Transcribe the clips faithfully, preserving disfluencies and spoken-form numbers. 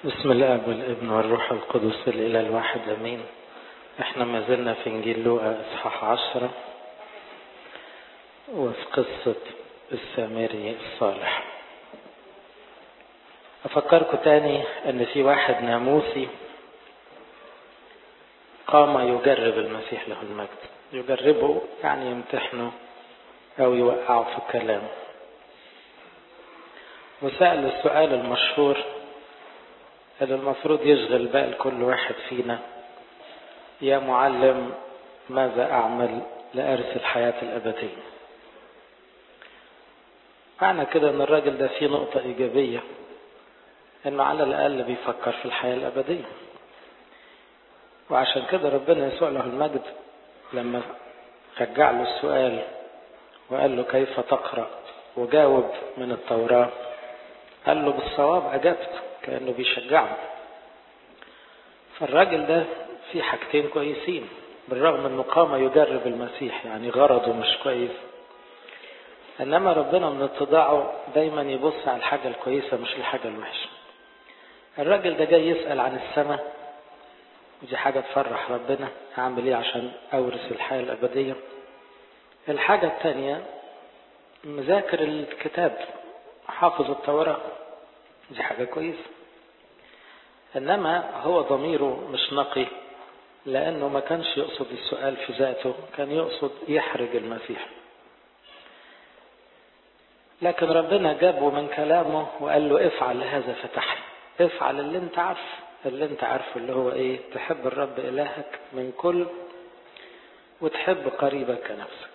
بسم الله والابن والروح القدس الإله الواحد أمين. احنا ما زلنا في إنجيل لوقا إصحاح عشرة وفي قصة السامري الصالح. أفكركم تاني أن في واحد ناموسي قام يجرب المسيح له المجد، يجربه يعني يمتحنه أو يوقعه في الكلام، وسأل السؤال المشهور اللي المفروض يشغل بال كل واحد فينا: يا معلم ماذا أعمل لأرث الحياة الأبدية؟ معنى كده أن الراجل ده فيه نقطة إيجابية، أنه على الأقل بيفكر في الحياة الأبدية. وعشان كده ربنا يسوع له المجد لما رجع له السؤال وقال له كيف تقرأ وجاوب من التوراة، قال له بالصواب أجبت، كأنه بيشجعه. فالراجل ده في حاجتين كويسين، بالرغم أنه قام يجرب المسيح، يعني غرضه مش كويس، إنما ربنا من اتضاعه دايما يبص على الحاجة الكويسة مش الحاجة الوحشة. الراجل ده جاي يسأل عن السماء، ودي حاجة تفرح ربنا، أعمل إيه عشان أورث الحياة الأبدية. الحاجة الثانية مذاكر الكتاب، حافظ التوراة، دي حاجة كويسة. إنما هو ضميره مش نقي، لأنه ما كانش يقصد السؤال في ذاته، كان يقصد يحرج المسيح. لكن ربنا جابه من كلامه وقال له افعل هذا فتحي، افعل اللي انت عارف، اللي انت عارفه اللي هو ايه، تحب الرب إلهك من كل وتحب قريبك كنفسك.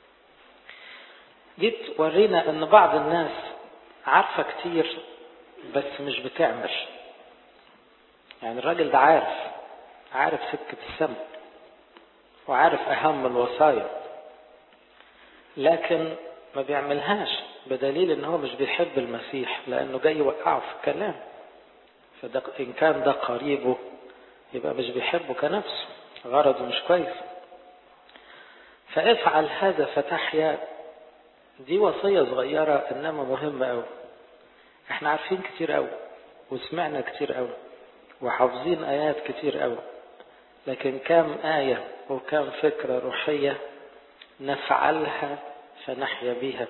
جيت ورينا ان بعض الناس عارفة كتير بس مش بتعمل. يعني الراجل ده عارف عارف سكة السماء وعارف اهم الوصايا، لكن ما بيعملهاش، بدليل ان هو مش بيحب المسيح، لانه جاي يوقعه في الكلام. فده ان كان ده قريبه يبقى مش بيحبه كنفسه، غرضه مش كويس. فافعل هذا فتحيا، دي وصية صغيرة انما مهمة قوي. احنا عارفين كتير قوي وسمعنا كتير قوي وحافظين ايات كتير قوي، لكن كم آية وكم فكرة روحية نفعلها فنحيا بيها؟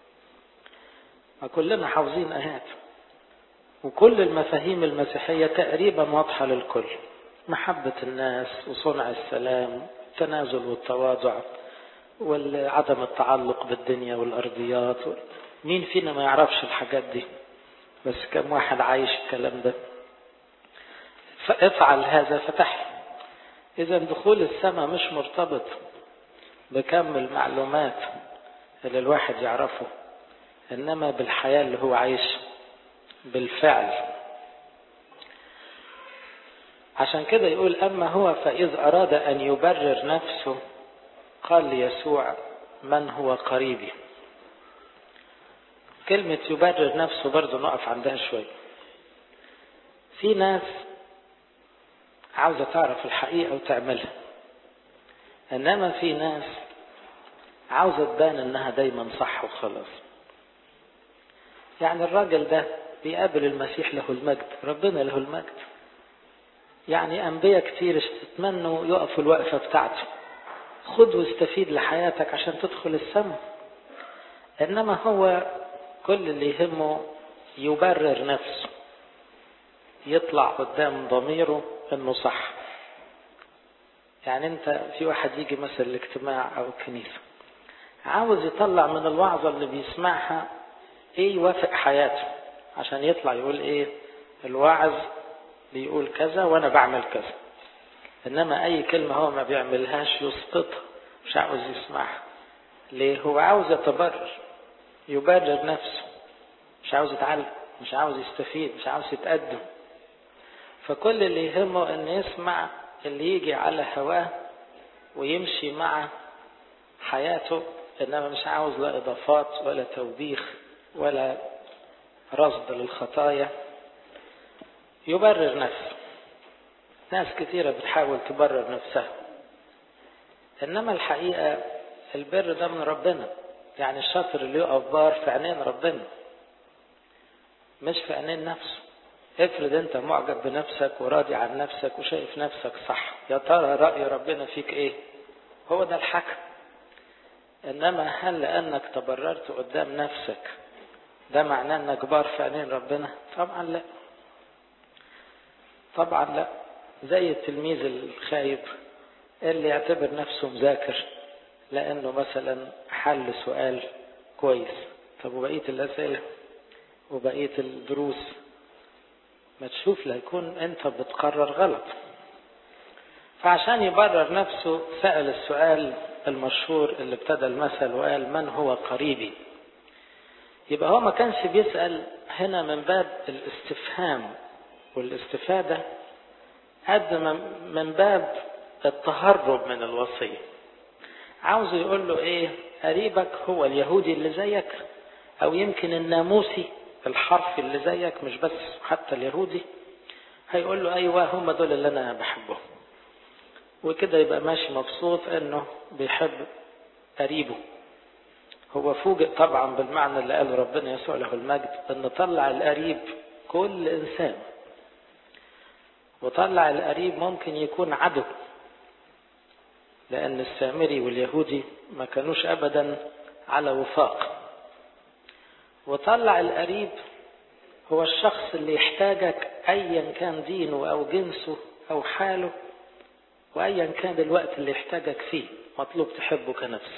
وكلنا حافظين آيات، وكل المفاهيم المسيحية تقريبا واضحة للكل: محبة الناس وصنع السلام، التنازل والتواضع، وعدم التعلق بالدنيا والأرضيات. مين فينا ما يعرفش الحاجات دي؟ بس كم واحد عايش الكلام ده؟ فافعل هذا فتحي. إذا دخول السماء مش مرتبط بكم المعلومات اللي الواحد يعرفه، إنما بالحياة اللي هو عايش بالفعل. عشان كده يقول: أما هو فإذ أراد أن يبرر نفسه قال ليسوع من هو قريبي. كلمة يبرر نفسه برضو نقف عندها شوي. في ناس عاوزة تعرف الحقيقة وتعملها، إنما في ناس عاوزة تبان إنها دايما صح وخلاص. يعني الراجل ده بيقابل المسيح له المجد، ربنا له المجد، يعني أنبياء كتير تتمنوا يقفوا الوقفة بتاعته، خد واستفيد لحياتك عشان تدخل السماء. إنما هو كل اللي يهمه يبرر نفسه، يطلع قدام ضميره إنه صح. يعني أنت في واحد يجي مثلا الاجتماع أو الكنيسة، عاوز يطلع من الوعظة اللي بيسمعها إيه يوافق حياته، عشان يطلع يقول إيه، الواعظ بيقول كذا وأنا بعمل كذا. إنما أي كلمة هو ما بيعملهاش يسقطها، مش عاوز يسمعها. ليه؟ هو عاوز يتبرر، يبرر نفسه، مش عاوز يتعلم، مش عاوز يستفيد، مش عاوز يتقدم. فكل اللي يهمه أن يسمع اللي يجي على هواه ويمشي مع حياته، إنما مش عاوز لا إضافات ولا توبيخ ولا رصد للخطايا. يبرر نفسه. ناس كثيرة بتحاول تبرر نفسها، إنما الحقيقة البر ده من ربنا. يعني الشاطر اللي يقف بار في عينين ربنا مش في عينين نفسه. افرض انت معجب بنفسك وراضي عن نفسك وشايف نفسك صح، يا ترى رأي ربنا فيك ايه؟ هو ده الحكم. انما هل لانك تبررت قدام نفسك ده معناه انك بار في عينين ربنا؟ طبعا لا، طبعا لا. زي التلميذ الخايب اللي يعتبر نفسه مذاكر لانه مثلا حل سؤال كويس، طب وبقية الاسئلة وبقية الدروس ما تشوف ليكون انت بتقرر غلط. فعشان يبرر نفسه سأل السؤال المشهور اللي ابتدى المثل وقال من هو قريبي. يبقى هو ما كانش بيسأل هنا من باب الاستفهام والاستفادة قد من باب التهرب من الوصية. عاوز يقول له ايه؟ قريبك هو اليهودي اللي زيك، او يمكن الناموسي الحرفي اللي زيك، مش بس حتى اليهودي. هيقول له ايوه هم دول اللي انا بحبهم، وكده يبقى ماشي مبسوط انه بيحب قريبه. هو فوجئ طبعا بالمعنى اللي قاله ربنا يسوع له المجد، ان طلع القريب كل انسان، وطلع القريب ممكن يكون عدو، لان السامري واليهودي ما كانوش ابدا على وفاق. وطلع القريب هو الشخص اللي يحتاجك ايا كان دينه او جنسه او حاله، وايا كان الوقت اللي يحتاجك فيه مطلوب تحبه كنفسك.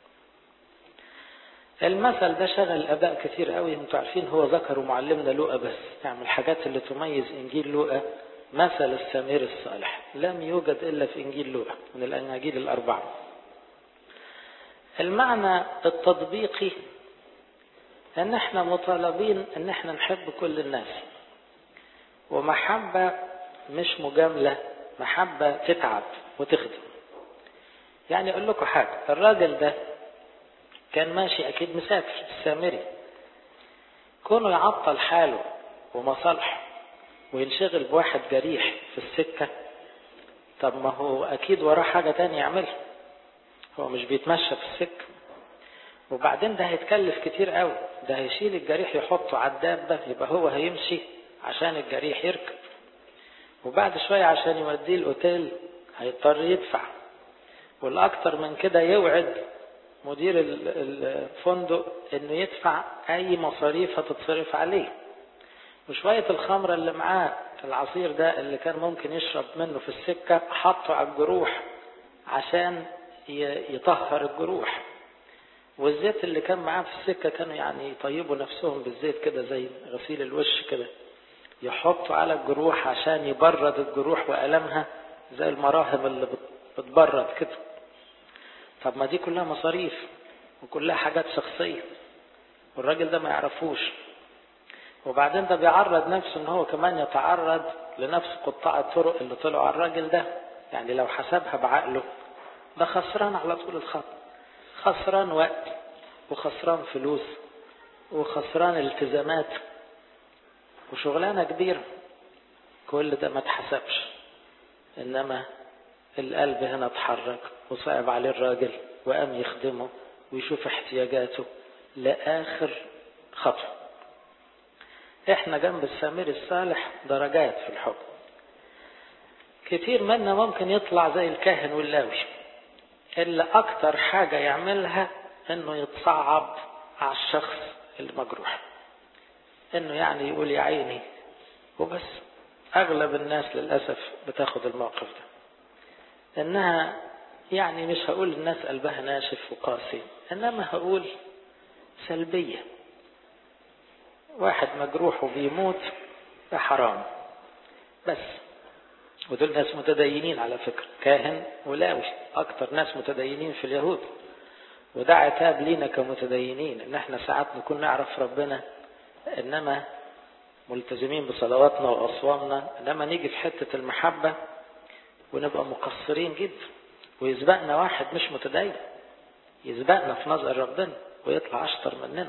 المثل ده شغل الاباء كتير قوي. انتوا عارفين هو ذكر معلمنا لوقا بس، يعني الحاجات اللي تميز انجيل لوقا مثل السامري الصالح لم يوجد الا في انجيل لوقا من الاناجيل الاربعه. المعنى التطبيقي ان احنا مطالبين ان احنا نحب كل الناس، ومحبة مش مجاملة، محبة تتعب وتخدم. يعني اقول لكم حاجة، الراجل ده كان ماشي اكيد مسافر السامري، كونه يعطل حاله ومصالحه وينشغل بواحد جريح في السكة، طب ما هو اكيد وراه حاجة تانية يعملها، هو مش بيتمشى في السكة. وبعدين ده هيتكلف كتير قوي، ده هيشيل الجريح يحطه على الدابة، يبقى هو هيمشي عشان الجريح يركب، وبعد شوية عشان يوديه الاوتيل هيضطر يدفع، والاكتر من كده يوعد مدير الفندق انه يدفع اي مصاريف هتتصرف عليه. وشوية الخمرة اللي معاه العصير ده اللي كان ممكن يشرب منه في السكة حطه على الجروح عشان يطهر الجروح. والزيت اللي كان معاه في السكة كانوا يعني يطيبوا نفسهم بالزيت كده زي غسيل الوش كده، يحطوا على الجروح عشان يبرد الجروح وألمها زي المراهم اللي بتبرد كده. طب ما دي كلها مصاريف وكلها حاجات شخصية، والراجل ده ما يعرفوش. وبعدين ده بيعرض نفسه ان هو كمان يتعرض لنفس قطاع الطرق اللي طلعوا على الراجل ده. يعني لو حسبها بعقله ده خسران على طول الخط، خسران وقت وخسران فلوس وخسران التزامات وشغلانة كبيرة. كل ده ما تحسبش، انما القلب هنا اتحرك وصعب عليه الراجل وقام يخدمه ويشوف احتياجاته لآخر خطوة. احنا جنب السامري الصالح درجات في الحب. كتير منا ممكن يطلع زي الكاهن واللاوي اللي اكتر حاجة يعملها انه يتصعب على الشخص المجروح، انه يعني يقول يا عيني وبس. اغلب الناس للأسف بتاخد الموقف ده، انها يعني مش هقول الناس قلبها ناشف وقاسي، انما هقول سلبية. واحد مجروح وبيموت ده حرام بس. ودول ناس متدينين على فكرة، كاهن ولاوي اكتر ناس متدينين في اليهود. وده عتاب لينا كمتدينين ان احنا ساعات نكون نعرف ربنا انما ملتزمين بصلواتنا واصوامنا، انما نيجي في حتة المحبة ونبقى مقصرين جدا، ويسبقنا واحد مش متدين، يسبقنا في نظر ربنا ويطلع اشطر مننا.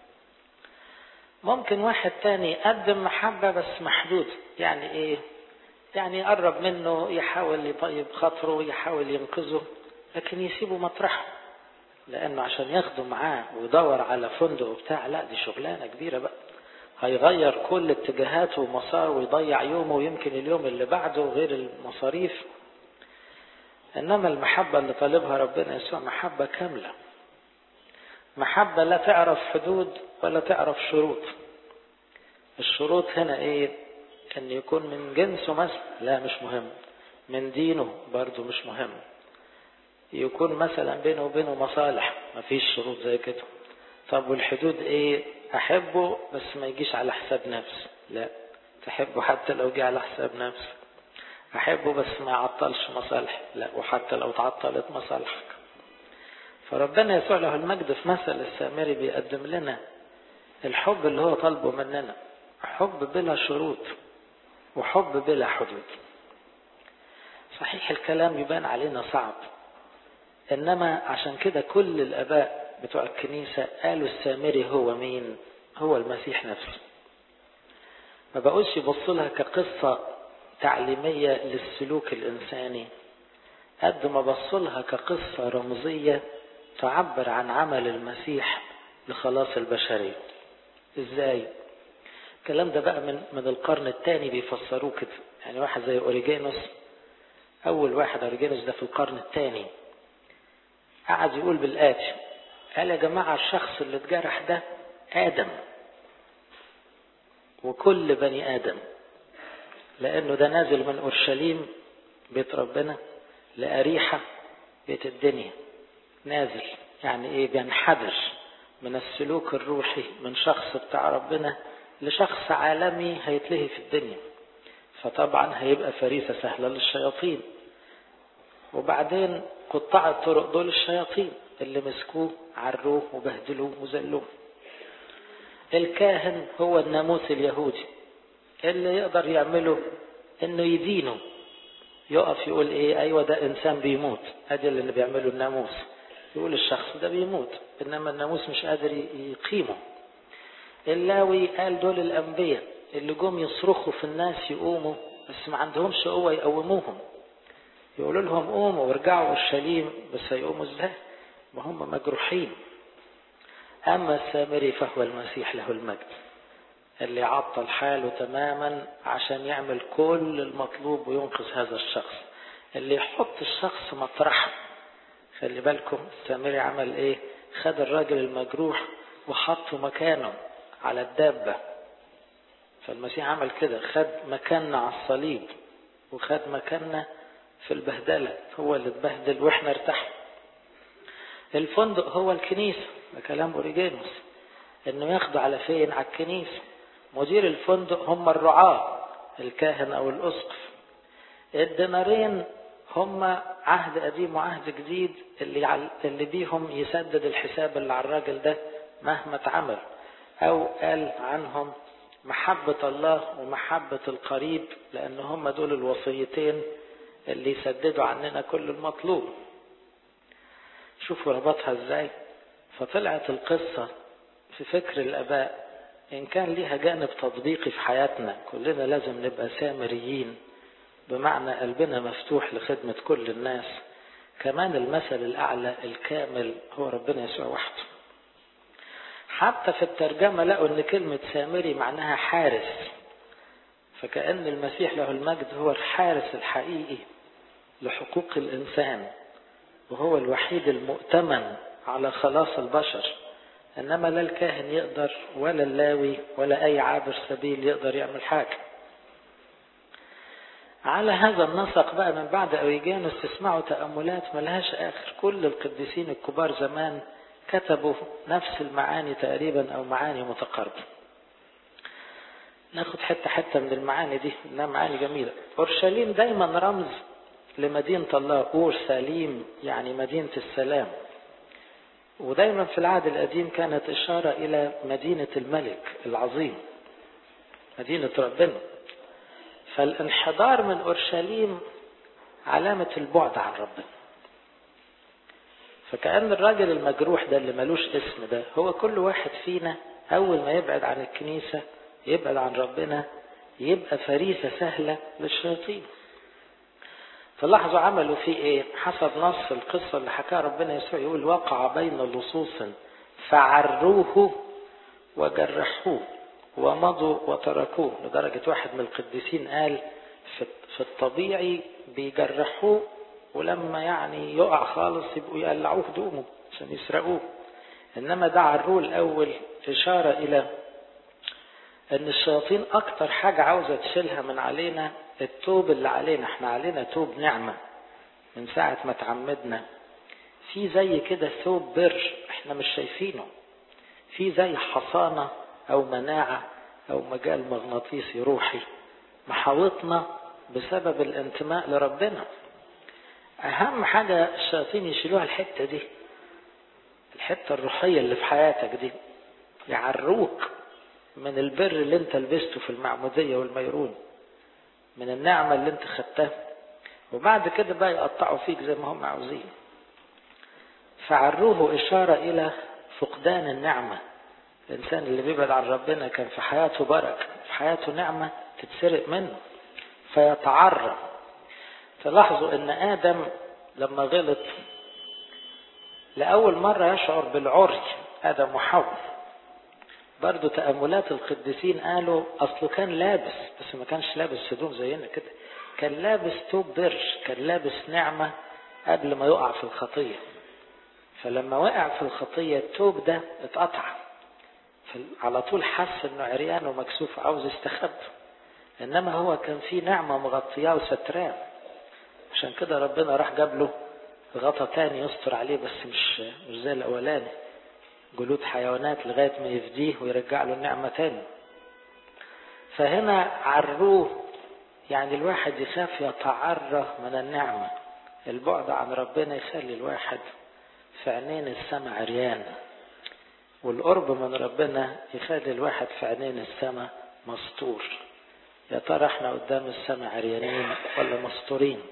ممكن واحد تاني يقدم محبة بس محدود. يعني ايه؟ يعني يقرب منه، يحاول يطيب خاطره، يحاول ينقذه، لكن يسيبه مطرحه، لانه عشان ياخده معاه ويدور على فندق وبتاع، لا دي شغلانة كبيرة بقى. هيغير كل اتجاهاته ومساره ويضيع يومه ويمكن اليوم اللي بعده غير المصاريف. إنما المحبة اللي طالبها ربنا يسوع محبة كاملة، محبة لا تعرف حدود ولا تعرف شروط. الشروط هنا ايه؟ ان يكون من جنسه مثلا، لا مش مهم. من دينه برضو مش مهم. يكون مثلا بينه وبينه مصالح، مفيش شروط زي كده. طب والحدود ايه؟ احبه بس ما يجيش على حساب نفسي، لا تحبه حتى لو جه على حساب نفسي. احبه بس ما يعطلش مصالح، لا وحتى لو تعطلت مصالحك. فربنا يسوع له المجد في مثل السامري بيقدم لنا الحب اللي هو طالبه مننا، حب بلا شروط وحب بلا حدود. صحيح الكلام يبان علينا صعب، إنما عشان كده كل الآباء بتوع الكنيسة قالوا السامري هو مين؟ هو المسيح نفسه. ما بقولش يبصوا لها كقصة تعليمية للسلوك الإنساني، قد ما بصوا لها كقصة رمزية تعبر عن عمل المسيح لخلاص البشرية. إزاي؟ الكلام ده بقى من من القرن الثاني بيفسروه كده. يعني واحد زي أوريجينوس، أول واحد أوريجينوس ده في القرن الثاني، قعد يقول بالآتي، قال يا جماعة الشخص اللي اتجرح ده آدم وكل بني آدم، لأنه ده نازل من أورشليم بيت ربنا لأريحة بيت الدنيا، نازل يعني إيه؟ بينحدر من السلوك الروحي من شخص بتاع ربنا لشخص عالمي هيتلهي في الدنيا، فطبعا هيبقى فريسة سهلة للشياطين. وبعدين قطاع الطرق دول الشياطين اللي مسكوه عروه وبهدلوه وذلوه. الكاهن هو الناموس اليهودي اللي يقدر يعمله انه يدينه، يقف يقول ايه؟ ايوه ده انسان بيموت، ادي اللي بيعمله الناموس، يقول الشخص ده بيموت، انما الناموس مش قادر يقيمه. اللاوي قال دول الانبياء اللي جم يصرخوا في الناس يقوموا بس ما عندهمش قوة يقوموهم، يقولوا لهم قوموا وارجعوا اورشليم، بس هيقوموا ازاي؟ ما هم مجروحين. اما السامري فهو المسيح له المجد اللي عطل حاله تماما عشان يعمل كل المطلوب وينقذ هذا الشخص، اللي يحط الشخص مطرحه. خلي بالكم السامري عمل ايه؟ خد الراجل المجروح وحطه مكانه على الدابة. فالمسيح عمل كده، خد مكاننا على الصليب وخد مكاننا في البهدلة، هو اللي اتبهدل واحنا ارتحنا. الفندق هو الكنيسة، ده كلام أوريجينوس، انه ياخدوا على فين؟ على الكنيسة. مدير الفندق هم الرعاة، الكاهن او الاسقف. الدينارين هم عهد قديم وعهد جديد اللي اللي بيهم يسدد الحساب اللي على الراجل ده مهما اتعمل. او قال عنهم محبة الله ومحبة القريب، لان هم دول الوصيتين اللي يسددوا عننا كل المطلوب. شوفوا ربطها ازاي. فطلعت القصة في فكر الآباء إن كان ليها جانب تطبيقي في حياتنا، كلنا لازم نبقى سامريين، بمعنى قلبنا مفتوح لخدمة كل الناس. كمان المثل الأعلى الكامل هو ربنا يسوع وحده. حتى في الترجمة لقوا أن كلمة سامري معناها حارس، فكأن المسيح له المجد هو الحارس الحقيقي لحقوق الإنسان، وهو الوحيد المؤتمن على خلاص البشر. إنما لا الكاهن يقدر ولا اللاوي ولا أي عابر سبيل يقدر يعمل حاجة. على هذا النسق بقى من بعد أوريجينوس تسمعوا تأملات ملهاش آخر. كل القديسين الكبار زمان كتبوا نفس المعاني تقريبا أو معاني متقاربة. ناخد حتة حتة من المعاني دي، إنها معاني جميلة. أورشليم دايما رمز لمدينة الله، أورشليم يعني مدينة السلام، ودايما في العهد القديم كانت إشارة إلى مدينة الملك العظيم، مدينة ربنا. فالانحدار من أورشليم علامة البعد عن ربنا. فكأن الراجل المجروح ده اللي ملوش اسم ده هو كل واحد فينا أول ما يبعد عن الكنيسة يبعد عن ربنا، يبقى فريسة سهلة للشياطين. فلاحظوا عملوا فيه ايه؟ حسب نص القصة اللي حكاها ربنا يسوع يقول وقع بين لصوص فعروه وجرحوه ومضوا وتركوه، لدرجة واحد من القديسين قال في الطبيعي بيجرحوه، ولما يعني يقع خالص يبقوا يقلعوه هدومه عشان يسرقوه. إنما ده عروه الأول إشارة إلى أن الشياطين أكتر حاجة عاوزة تشيلها من علينا التوب اللي علينا. احنا علينا توب نعمة من ساعة ما تعمدنا، في زي كده ثوب بر احنا مش شايفينه، في زي حصانة أو مناعة أو مجال مغناطيسي روحي محاوطنا بسبب الانتماء لربنا. أهم حاجة الشياطين يشيلوها الحتة دي، الحتة الروحية اللي في حياتك دي، يعروك من البر اللي انت لبسته في المعمودية والميرون، من النعمة اللي انت خدتها، وبعد كده بقى يقطعوا فيك زي ما هم عاوزين. فعروه إشارة إلى فقدان النعمة. الإنسان اللي بيبعد عن ربنا كان في حياته بركة، في حياته نعمة تتسرق منه فيتعرى. تلاحظوا ان آدم لما غلط لأول مرة يشعر بالعري، آدم وحواء. برضو تأملات القديسين قالوا أصله كان لابس، بس ما كانش لابس هدوم زينا كده، كان لابس توب برش، كان لابس نعمة قبل ما يقع في الخطية. فلما وقع في الخطية التوب ده اتقطع، على طول حس انه عريان ومكسوف عاوز يستخبى. انما هو كان فيه نعمة مغطياه وستراه، عشان كده ربنا راح جاب له غطا تاني يستر عليه، بس مش مش زي الاولاني جلود حيوانات لغاية ما يفديه ويرجع له النعمة تاني. فهنا عروه يعني الواحد يخاف يتعرى من النعمة. البعد عن ربنا يخلي الواحد في عينين السماء عريان، والقرب من ربنا يخلي الواحد في عينين السماء مستور. يا ترى احنا قدام السماء عريانين ولا مستورين؟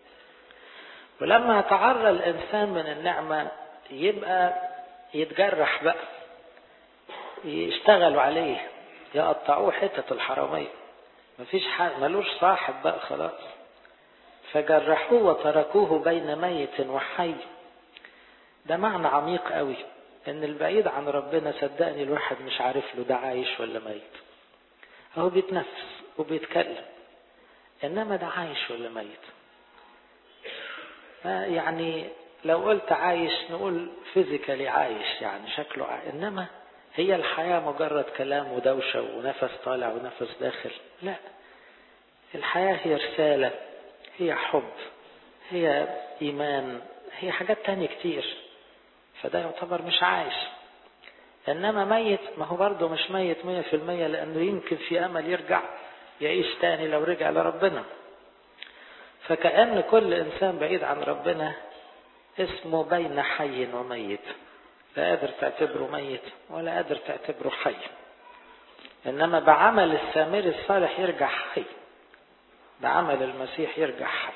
ولما يتعرى الإنسان من النعمة يبقى يتجرح بقى، يشتغلوا عليه، يقطعوه حتة الحرامية، مفيش حاجة، ملوش صاحب بقى خلاص. فجرحوه وتركوه بين ميت وحي. ده معنى عميق قوي، ان البعيد عن ربنا صدقني الواحد مش عارف له ده عايش ولا ميت. هو بيتنفس وبيتكلم، انما ده عايش ولا ميت؟ يعني لو قلت عايش نقول فيزيكالي عايش، يعني شكله عايش، انما هي الحياة مجرد كلام ودوشة ونفس طالع ونفس داخل؟ لا، الحياة هي رسالة، هي حب، هي إيمان، هي حاجات تانية كتير. فده يعتبر مش عايش. إنما ميت ما هو برضه مش ميت مية في المية، لأنه يمكن في أمل يرجع يعيش تاني لو رجع لربنا. فكأن كل إنسان بعيد عن ربنا اسمه بين حي وميت، لا قادر تعتبره ميت ولا قادر تعتبره حي. إنما بعمل السامري الصالح يرجع حي، بعمل المسيح يرجع حي.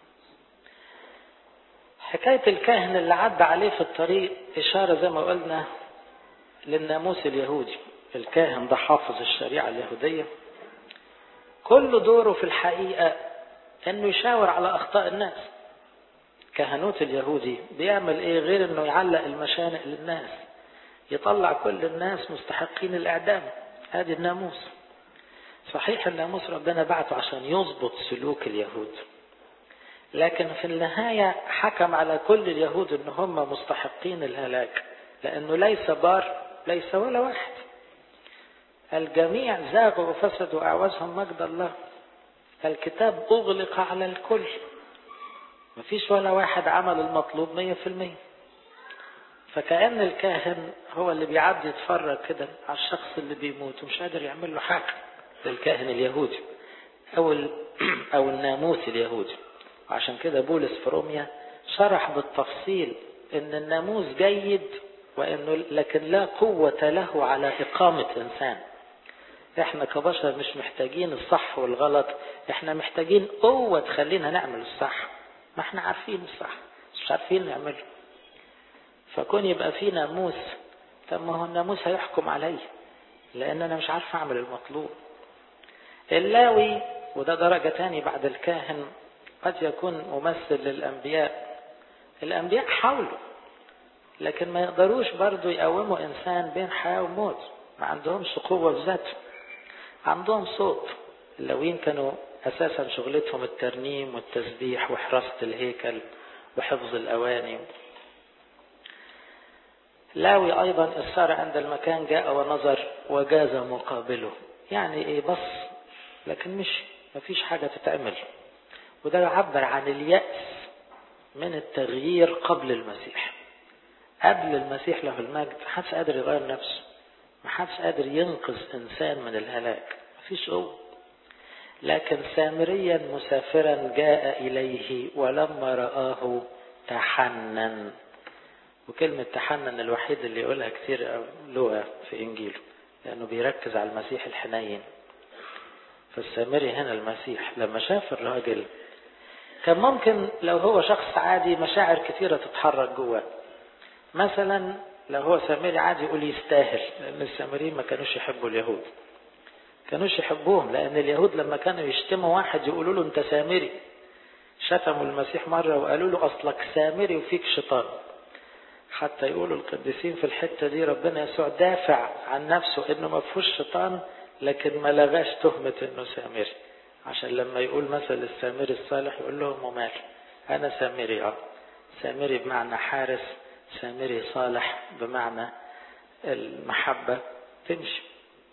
حكاية الكاهن اللي عدى عليه في الطريق إشارة زي ما قلنا للناموس اليهودي. الكاهن ده حافظ الشريعة اليهودية، كل دوره في الحقيقة انه يشاور على اخطاء الناس. كهنوت اليهودي بيعمل ايه غير انه يعلق المشانق للناس، يطلع كل الناس مستحقين الاعدام. هذه الناموس. صحيح الناموس ربنا بعته عشان يضبط سلوك اليهود، لكن في النهاية حكم على كل اليهود ان هم مستحقين الهلاك، لانه ليس بار ليس ولا واحد. الجميع زاغوا وفسدوا اعوزهم مجد الله. الكتاب اغلق على الكل، مفيش ولا واحد عمل المطلوب مية في المية. فكأن الكاهن هو اللي بيعدي يتفرج كده على الشخص اللي بيموت ومش قادر يعمل له حاجة. للكاهن اليهودي او او الناموس اليهودي. وعشان كده بولس في روميا شرح بالتفصيل ان الناموس جيد، وانه لكن لا قوة له على اقامة انسان. احنا كبشر مش محتاجين الصح والغلط، احنا محتاجين قوة تخلينا نعمل الصح. ما احنا عارفين الصح مش عارفين نعمله. فكون يبقى في ناموس، طب ما هو الناموس هيحكم علي لان انا مش عارف اعمل المطلوب. اللاوي وده درجة تاني بعد الكاهن قد يكون ممثل للانبياء. الانبياء حاولوا لكن ما يقدروش برضو يقوموا انسان بين حياة وموت، ما عندهمش قوة في ذاته. عندهم صوت. اللاويين كانوا أساسا شغلتهم الترنيم والتسبيح وحراسة الهيكل وحفظ الأواني. لاوي أيضا السار عند المكان جاء ونظر وجاز مقابله، يعني إيه بص لكن مش مفيش حاجة تتعمل. وده يعبر عن اليأس من التغيير قبل المسيح. قبل المسيح له المجد محدش قادر يغير نفسه، محدش قادر ينقذ إنسان من الهلاك، مفيش قوة. لكن سامريا مسافرا جاء إليه ولما رآه تحنن. وكلمة تحنن الوحيد اللي يقولها كتير لوقا في إنجيله، لأنه بيركز على المسيح الحنين. فالسامري هنا المسيح لما شاف الراجل، كان ممكن لو هو شخص عادي مشاعر كثيرة تتحرك جواه. مثلا لو هو سامري عادي يقول يستاهل، لأن السامريين ما كانوش يحبوا اليهود، كانوش يحبوهم، لأن اليهود لما كانوا يشتموا واحد يقولوا له أنت سامري. شتموا المسيح مرة وقالوا له أصلك سامري وفيك شيطان. حتى يقولوا القديسين في الحتة دي ربنا يسوع دافع عن نفسه إنه ما فيهوش شيطان، لكن ما لغاش تهمة إنه سامري، عشان لما يقول مثل السامري الصالح يقول لهم ومال أنا سامري. اه سامري بمعنى حارس، سامري صالح بمعنى المحبة تمشي.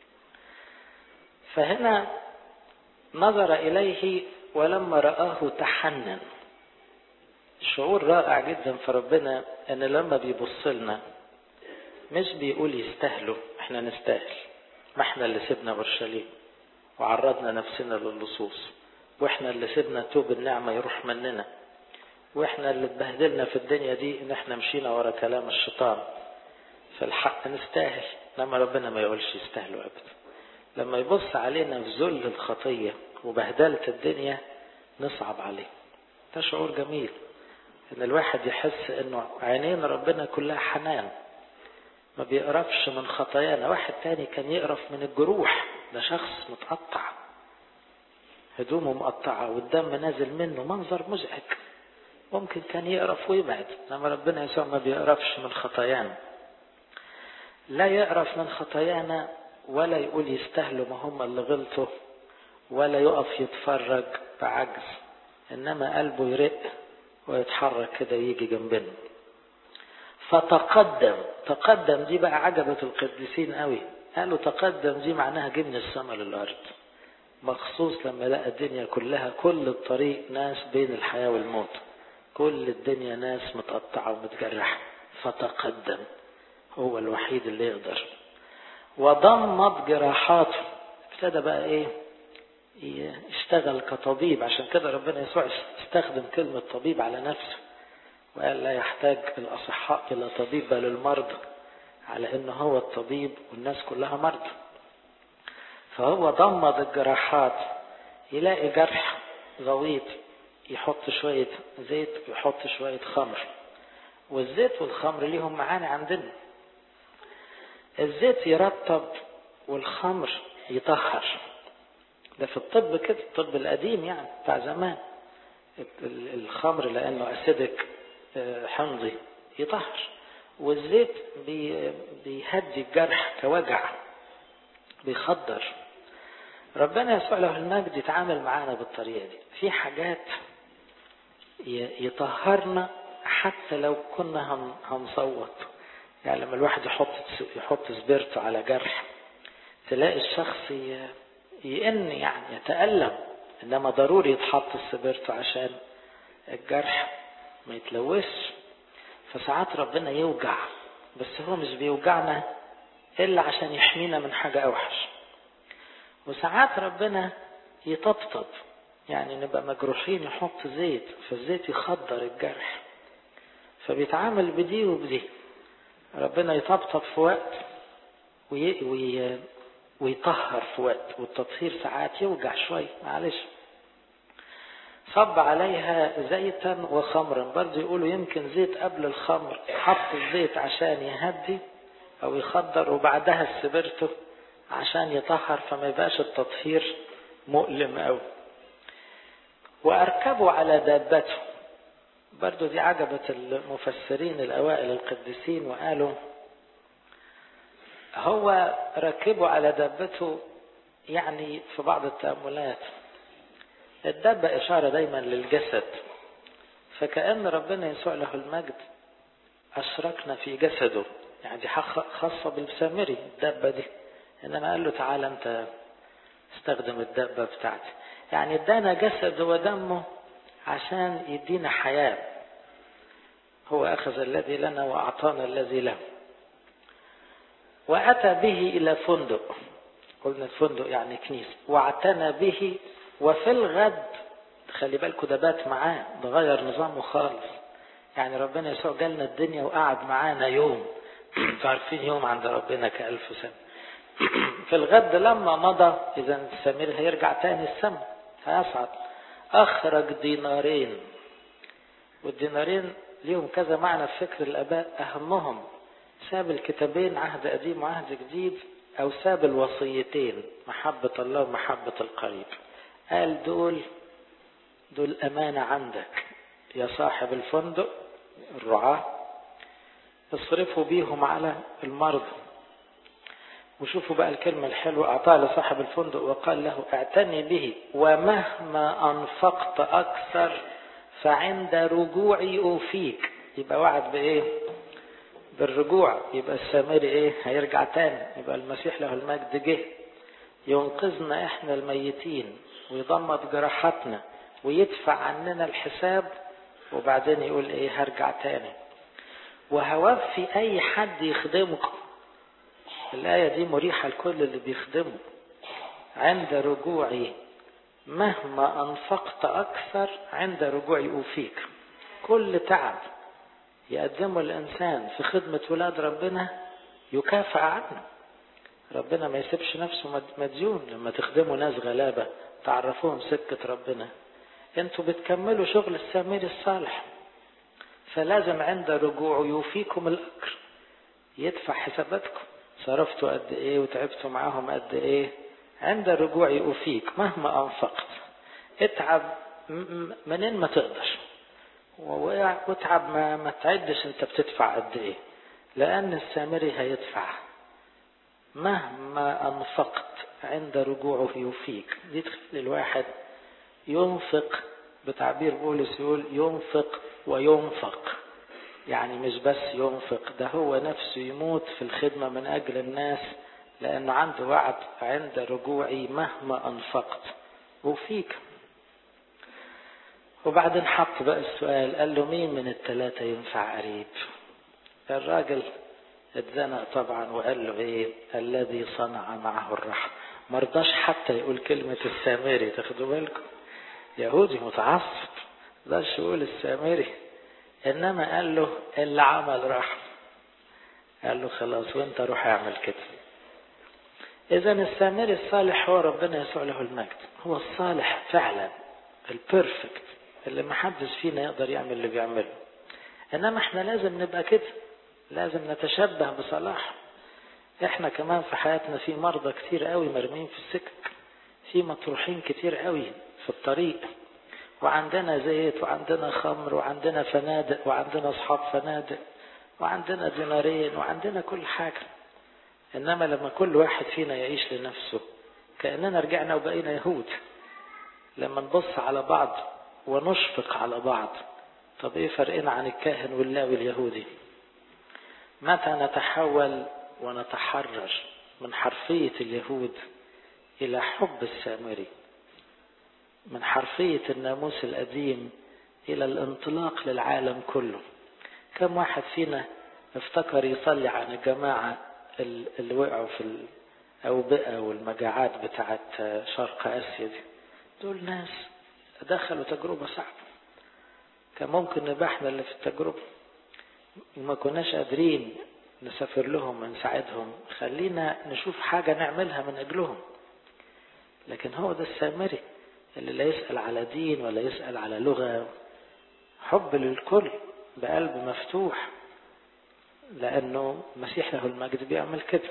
فهنا نظر إليه ولما رآه تحنن. شعور رائع جدا في ربنا ان لما بيبص لنا مش بيقول يستاهلوا، احنا نستاهل، ما احنا اللي سيبنا اورشليم وعرضنا نفسنا للصوص، واحنا اللي سيبنا توب النعمة يروح مننا، واحنا اللي اتبهدلنا في الدنيا دي ان احنا مشينا ورا كلام الشيطان. في الحق نستاهل، لما ربنا ما يقولش يستاهلوا ابدا. لما يبص علينا في ذل الخطية وبهدلة الدنيا نصعب عليه. ده شعور جميل ان الواحد يحس انه عينين ربنا كلها حنان، ما بيقرفش من خطايانا. واحد تاني كان يقرف من الجروح، ده شخص متقطع هدومه مقطعة والدم نازل منه، منظر مزعج، ممكن كان يقرف ويبعد. لما ربنا يسوع ما بيقرفش من خطايانا، لا يقرف من خطايانا ولا يقول يستاهلوا ما هم اللي غلطوا، ولا يقف يتفرج بعجز، انما قلبه يرق ويتحرك كده يجي جنبنا. فتقدم. تقدم دي بقى عجبت القديسين قوي، قالوا تقدم دي معناها جه من السماء للأرض مخصوص لما لقى الدنيا كلها، كل الطريق ناس بين الحياة والموت، كل الدنيا ناس متقطعة ومتجرحة، فتقدم هو الوحيد اللي يقدر. وضمت جراحاته، ابتدى بقى ايه يشتغل كطبيب. عشان كده ربنا يسوع استخدم كلمة طبيب على نفسه وقال لا يحتاج الأصحاء إلى طبيب بل المرضى، على إنه هو الطبيب والناس كلها مرضى. فهو ضمد الجراحات، يلاقي جرح غويط يحط شوية زيت ويحط شوية خمر، والزيت والخمر ليهم معاني عندنا. الزيت يرطب والخمر يطهر، ده في الطب كده، الطب القديم يعني بتاع زمان. الخمر لأنه أسيدك حمضي يطهر، والزيت بيهدي الجرح كوجع بيخدر. ربنا يسوع له المجد يتعامل معانا بالطريقة دي، في حاجات يطهرنا حتى لو كنا هنصوت. يعني لما الواحد يحط يحط سبيرته على جرح تلاقي الشخص يئن يعني يتألم، انما ضروري يتحط السبيرته عشان الجرح ما يتلوثش. فساعات ربنا يوجع، بس هو مش بيوجعنا الا عشان يحمينا من حاجة اوحش. وساعات ربنا يطبطب، يعني نبقى مجروحين يحط زيت، فالزيت يخدر الجرح، فبيتعامل بدي وبدي. ربنا يطبطب في وقت وي... وي... ويطهر في وقت، والتطهير ساعات يوجع شوي معلش. صب عليها زيتا وخمرا، برضو يقولوا يمكن زيت قبل الخمر، حط الزيت عشان يهدي او يخدر، وبعدها السبرته عشان يطهر، فما يبقاش التطهير مؤلم قوي. واركبوا على دابته، برضو دي عجبت المفسرين الاوائل القديسين وقالوا هو ركبوا على دابته، يعني في بعض التأملات الدبة إشارة دايما للجسد، فكأن ربنا يسوع له المجد أشركنا في جسده، يعني دي حق خاصة بالسامري الدبة دي، إنما قال له تعالى أنت استخدم الدبة بتاعتي، يعني ادانا جسد ودمه عشان يدينا حياة. هو أخذ الذي لنا وأعطانا الذي له. وأتى به إلى فندق، قلنا الفندق يعني كنيسة، واعتنى به، وفي الغد خلي بالكم ده بات معاه، ده غير نظامه خالص. يعني ربنا يسوع جالنا الدنيا وقعد معانا يوم عارفين يوم عند ربنا كألف سنة. في الغد لما مضى، إذا السمير هيرجع تاني السماء هيصعد، أخرج دينارين. والدينارين ليهم كذا معنى في فكر الآباء، أهمهم ساب الكتابين عهد قديم وعهد جديد، أو ساب الوصيتين محبة الله ومحبة القريب. قال دول دول أمانة عندك يا صاحب الفندق الرعاة، اصرفوا بيهم على المرضى. وشوفوا بقى الكلمة الحلوة، أعطاه لصاحب الفندق وقال له اعتني به، ومهما أنفقت أكثر فعند رجوعي أوفيك. يبقى وعد بإيه؟ بالرجوع. يبقى السامري إيه؟ هيرجع تاني. يبقى المسيح له المجد جه ينقذنا إحنا الميتين ويضمد جراحاتنا ويدفع عننا الحساب، وبعدين يقول إيه؟ هرجع تاني وهوفي أي حد يخدمكم. الآية دي مريحة لكل اللي بيخدمه. عند رجوعي مهما أنفقت أكثر عند رجوعي أوفيك. كل تعب يقدمه الإنسان في خدمة ولاد ربنا يكافئ عنه. ربنا ما يسيبش نفسه مديون. لما تخدموا ناس غلابة تعرفوهم سكة ربنا، انتوا بتكملوا شغل السامري الصالح، فلازم عند رجوعه يوفيكم الأجر، يدفع حساباتكم صرفتوا قد ايه وتعبتوا معاهم قد ايه. عند الرجوع يوفيك مهما انفقت. اتعب منين ما تقدر، واتعب ما, ما تعدش انت بتدفع قد ايه، لان السامري هيدفع مهما انفقت عند رجوعه يوفيك. دي تخلي الواحد ينفق، بتعبير بولس يقول ينفق وينفق، يعني مش بس ينفق، ده هو نفسه يموت في الخدمة من أجل الناس، لأنه عنده وعد عند رجوعي مهما أنفقت وفيك. وبعدين حط بقى السؤال، قال له مين من الثلاثة ينفع قريب؟ الراجل اتزنق طبعا وقال له ايه؟ الذي صنع معه الرحم. مرضاش حتى يقول كلمة السامري، تاخدوا بالكم يهودي متعصب، مرضاش يقول السامري، إنما قال له اللي عمل رحم. قال له خلاص وانت روح اعمل كده. إذا السامري الصالح هو ربنا يسوع له المجد، هو الصالح فعلا البيرفكت اللي محدش فينا يقدر يعمل اللي بيعمله. إنما احنا لازم نبقى كده، لازم نتشبه بصلاح. احنا كمان في حياتنا في مرضى كتير قوي مرمين في السكك، في مطروحين كتير قوي في الطريق، وعندنا زيت وعندنا خمر وعندنا فنادق وعندنا أصحاب فنادق وعندنا دينارين وعندنا كل حاجة. إنما لما كل واحد فينا يعيش لنفسه كأننا رجعنا وبقينا يهود. لما نبص على بعض ونشفق على بعض، طب إيه فرقنا عن الكاهن واللاوي اليهودي؟ متى نتحول ونتحرر من حرفية اليهود إلى حب السامري، من حرفية الناموس القديم إلى الانطلاق للعالم كله؟ كم واحد فينا افتكر يصلي عن الجماعة اللي وقعوا في الأوبئة والمجاعات بتاعت شرق آسيا دي؟ دول ناس دخلوا تجربة صعبة، كان ممكن نبقى احنا اللي في التجربة وما كناش قادرين نسافر لهم ونساعدهم. خلينا نشوف حاجة نعملها من أجلهم. لكن هو ده السامري اللي لا يسأل على دين ولا يسأل على لغة، حب للكل بقلب مفتوح، لأنه مسيح له المجد بيعمل كده.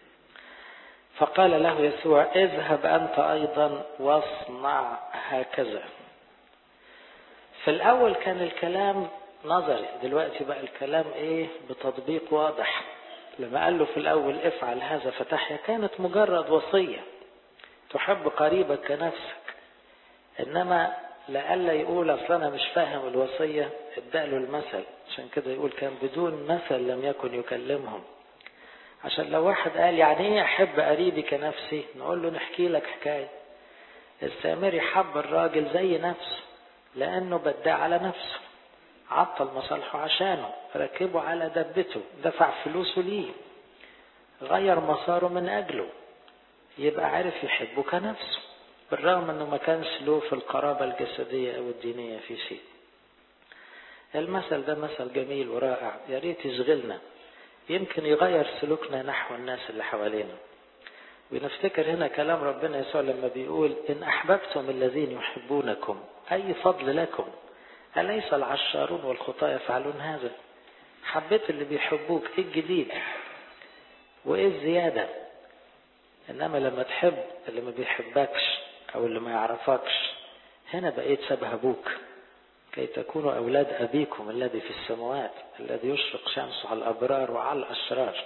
فقال له يسوع اذهب أنت أيضا واصنع هكذا. في الأول كان الكلام نظري، دلوقتي بقى الكلام ايه؟ بتطبيق واضح. لما قال له في الأول افعل هذا فتحيا كانت مجرد وصية، تحب قريبك كنفسك. إنما لألا يقول أصلا أنا مش فاهم الوصية، ابدأ له المثل. عشان كده يقول كان بدون مثل لم يكن يكلمهم. عشان لو واحد قال يعني ايه أحب قريبي كنفسي، نقول له نحكي لك حكاية. السامري حب الراجل زي نفسه لأنه بدأ على نفسه، عطل مصالحه عشانه، ركبه على دبته، دفع فلوسه ليه، غير مساره من أجله، يبقى عارف يحبه كنفسه، بالرغم أنه ما كانش له في القرابة الجسدية أو الدينية في شيء. المثل ده مثل جميل ورائع، يا ريت يشغلنا، يمكن يغير سلوكنا نحو الناس اللي حوالينا. ونفتكر هنا كلام ربنا يسوع لما بيقول إن أحببتم الذين يحبونكم أي فضل لكم، أليس العشارون والخطاة يفعلون هذا؟ حبيت اللي بيحبوك، إيه الجديد وإيه الزيادة؟ إنما لما تحب اللي ما بيحبكش أو اللي ما يعرفكش، هنا بقيت شبه أبوك، كي تكونوا أولاد أبيكم الذي في السماوات الذي يشرق شمسه على الأبرار وعلى الأشرار.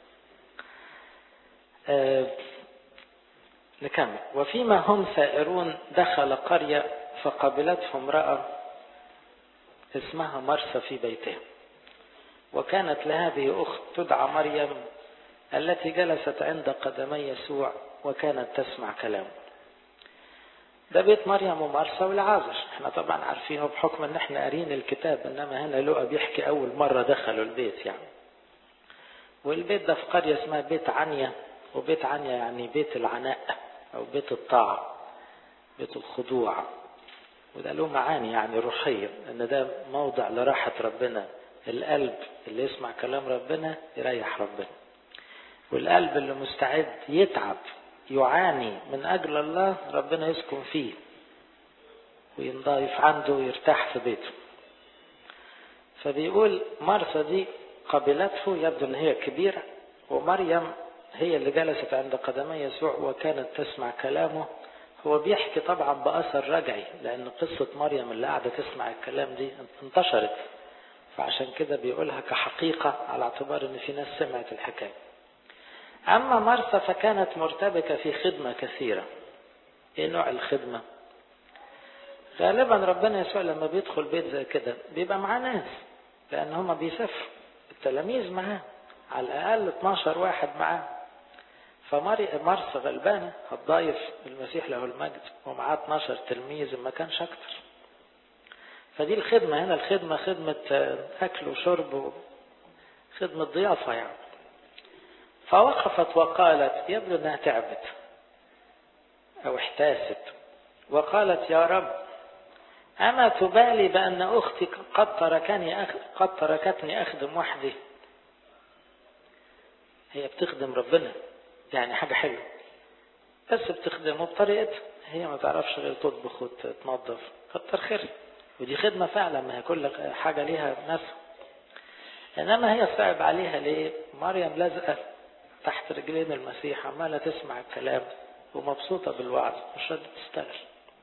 آه نكمل. وفيما هم سائرون دخل قرية فقبلتهم امرأة اسمها مرثا في بيتها، وكانت لهذه أخت تدعى مريم التي جلست عند قدمي يسوع وكانت تسمع كلامه. ده بيت مريم ومرثا والعازر، احنا طبعا عارفينه بحكم ان احنا قارين الكتاب، انما هنا لوقا بيحكي اول مرة دخلوا البيت يعني. والبيت ده في قرية اسمها بيت عنيا، وبيت عنيا يعني بيت العناء او بيت الطاعة، بيت الخضوع. وده له معاني يعني روحية، ان ده موضع لراحة ربنا. القلب اللي يسمع كلام ربنا يريح ربنا، والقلب اللي مستعد يتعب يعاني من أجل الله ربنا يسكن فيه وينضايف عنده ويرتاح في بيته. فبيقول مرثا دي قبلته، يبدو ان هي كبيرة، ومريم هي اللي جلست عند قدمي يسوع وكانت تسمع كلامه. هو بيحكي طبعا بأثر رجعي، لأن قصة مريم اللي قاعدة تسمع الكلام دي انتشرت، فعشان كده بيقولها كحقيقة على اعتبار ان في ناس سمعت الحكاية. أما مرثا فكانت مرتبكة في خدمة كثيرة. إيه نوع الخدمة؟ غالبا ربنا يسوع لما بيدخل بيت زي كده بيبقى معاه ناس، لأن هما بيسافروا، التلاميذ معاه، على الأقل اتناشر واحد معاه. فمرثا غلبانة هتضايف المسيح له المجد ومعاه اتناشر تلميذ ما كانش أكتر. فدي الخدمة هنا، الخدمة خدمة أكل وشرب وخدمة ضيافة يعني. فوقفت وقالت، يبدو انها تعبت او احتاست، وقالت يا رب اما تبالي بان اختي قد تركني أخ... قد تركتني اخدم وحدي. هي بتخدم ربنا يعني حاجة حلوة، بس بتخدمه بطريقتها، هي ما تعرفش غير تطبخ وتنظف، كتر خير، ودي خدمة فعلا، ما هي كل حاجة ليها ناس. انما هي صعب عليها ليه؟ مريم لازقة تحت رجلين المسيح، عمالة تسمع الكلام ومبسوطة بالوعظ، مش راضية تشتغل.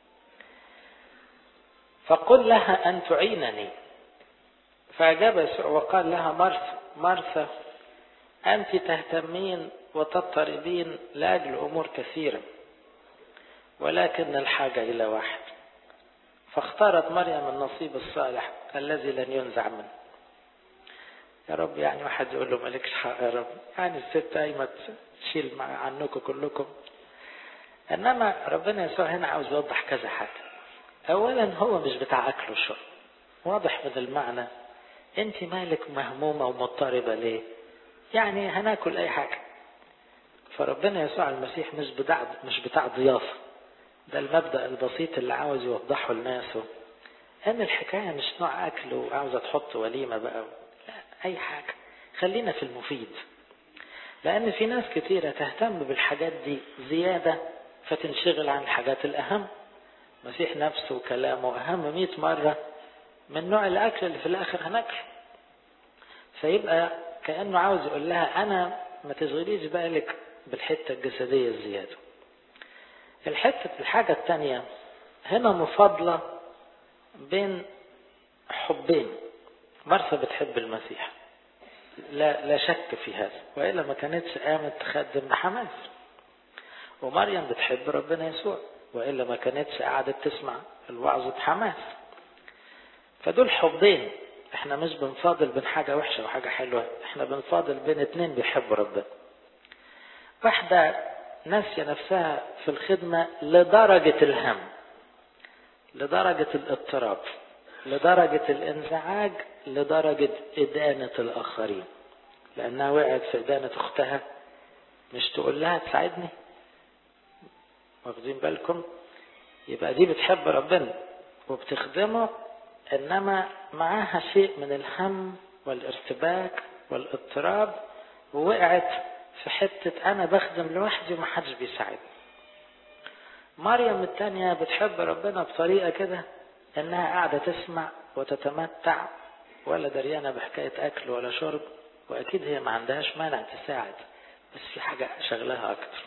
فقل لها أن تعينني. فأجاب يسوع وقال لها مرثا مرثا أنت تهتمين وتضطربين لأجل أمور كثيرة، ولكن الحاجة إلى واحد، فاختارت مريم النصيب الصالح الذي لن ينزع منه. يا رب يعني واحد يقول له مالكش حق يا رب، يعني الست قايمة تشيل عنكم كلكم. انما ربنا يسوع هنا عاوز يوضح كذا حاجة. اولا هو مش بتاع اكل وشرب، واضح من المعنى. انت مالك مهمومة ومضطربة ليه؟ يعني هناكل اي حاجة. فربنا يسوع المسيح مش بتاع مش بتاع ضيافة. ده المبدأ البسيط اللي عاوز يوضحه لناسه، ان الحكاية مش نوع اكل وعاوزة تحط وليمة بقى، لا اي حاجة، خلينا في المفيد. لان في ناس كتيرة تهتم بالحاجات دي زيادة فتنشغل عن الحاجات الاهم. مسيح نفسه وكلامه اهم مئة مرة من نوع الاكل اللي في الاخر هناكله. فيبقى كأنه عاوز يقول لها انا ما تشغليش بالك بالحتة الجسدية الزيادة. الحتة الحاجة التانية هنا مفاضلة بين حبين. مرثا بتحب المسيح، لا لا شك في هذا، وإلا ما كانتش قامت تخدم بحماس. ومريم بتحب ربنا يسوع، وإلا ما كانتش قاعدة تسمع الوعظ بحماس. فدول حبين، احنا مش بنفاضل بين حاجة وحشة وحاجة حلوة، احنا بنفاضل بين اتنين بيحبوا ربنا. واحدة ناسية نفسها في الخدمة لدرجة الهم، لدرجة الاضطراب، لدرجة الانزعاج، لدرجة إدانة الآخرين، لأنها وقعت في إدانة أختها. مش تقول لها تساعدني؟ واخدين بالكم؟ يبقى دي بتحب ربنا وبتخدمه، إنما معاها شيء من الهم والارتباك والاضطراب، ووقعت في حتة أنا بخدم لوحدي ومحدش بيساعدني. مريم الثانية بتحب ربنا بطريقة كده إنها قاعدة تسمع وتتمتع، ولا دريانة بحكاية أكل ولا شرب، وأكيد هي ما عندهاش مانع تساعد، بس في حاجة شغلها أكتر.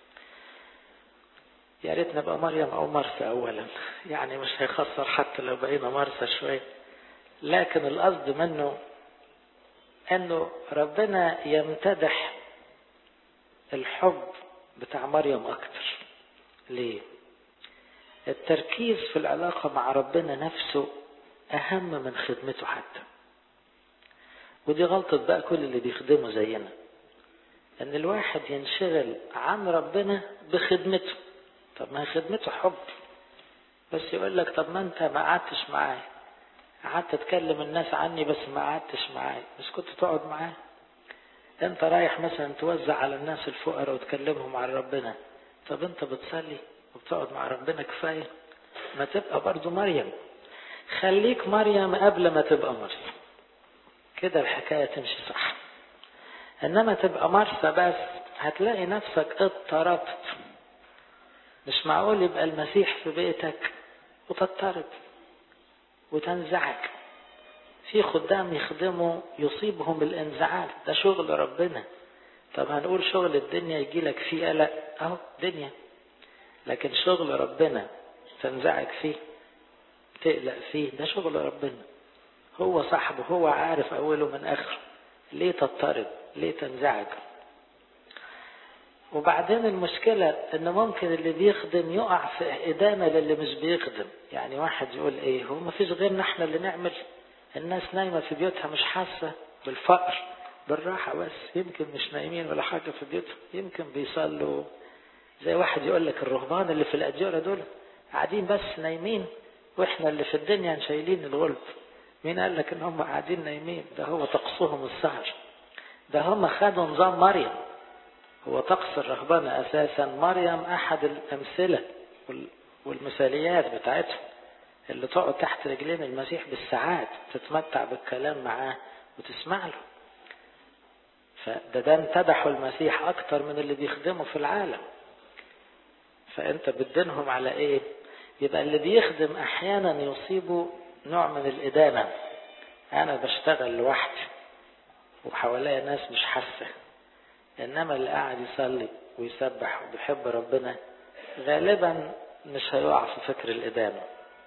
يا ريت نبقى مريم أو مرسى أولا، يعني مش هيخسر حتى لو بقينا مرسى شوية. لكن القصد منه أنه ربنا يمتدح الحب بتاع مريم أكتر. ليه؟ التركيز في العلاقة مع ربنا نفسه أهم من خدمته حتى. ودي غلطة بقى كل اللي بيخدموا زينا، أن الواحد ينشغل عن ربنا بخدمته. طب ما هي خدمته حب، بس يقول لك طب ما أنت ما قعدتش معاي، قعدت تكلم الناس عني بس ما قعدتش معاي، بس كنت تقعد معاي. أنت رايح مثلا توزع على الناس الفقراء وتكلمهم عن ربنا، طب أنت بتصلي وبتقعد مع ربنا كفاية؟ ما تبقى برضو مريم، خليك مريم قبل ما تبقى مرسى، كده الحكاية تمشي صح. انما تبقى مرسى بس هتلاقي نفسك اضطربت. مش معقول يبقى المسيح في بيتك وتضطرب وتنزعج. في خدام يخدموا يصيبهم الانزعاج، ده شغل ربنا. طب هنقول شغل الدنيا يجي لك فيه قلق، اهو دنيا، لكن شغل ربنا تنزعج فيه تقلق فيه، ده شغل ربنا. هو صاحبه، هو عارف اوله من اخره، ليه تضطرب؟ ليه تنزعج؟ وبعدين المشكلة ان ممكن اللي بيخدم يقع في ادانة للي مش بيخدم. يعني واحد يقول ايه، هو ما فيش غيرنا احنا اللي نعمل؟ الناس نايمة في بيوتها مش حاسة بالفقر، بالراحة، بس يمكن مش نايمين ولا حاجة في بيوتهم، يمكن بيصلوا. زي واحد يقول لك الرهبان اللي في الأديرة دول قاعدين بس نايمين، واحنا اللي في الدنيا شايلين الغلب. مين قال لك ان هم قاعدين نايمين؟ ده هو طقسهم السهر، ده هم خدوا نظام مريم. هو طقس الرهبانة أساسا مريم أحد الأمثلة والمثاليات بتاعتهم، اللي تقعد تحت رجلين المسيح بالساعات تتمتع بالكلام معاه وتسمع له. فده ده امتدحوا المسيح أكتر من اللي بيخدموا في العالم. فأنت بتدينهم على إيه؟ يبقى اللي بيخدم أحيانا يصيبه نوع من الإدانة، أنا بشتغل لوحدي وحواليا ناس مش حاسة. إنما اللي قاعد يصلي ويسبح وبيحب ربنا غالبا مش هيقع في فكر الإدانة.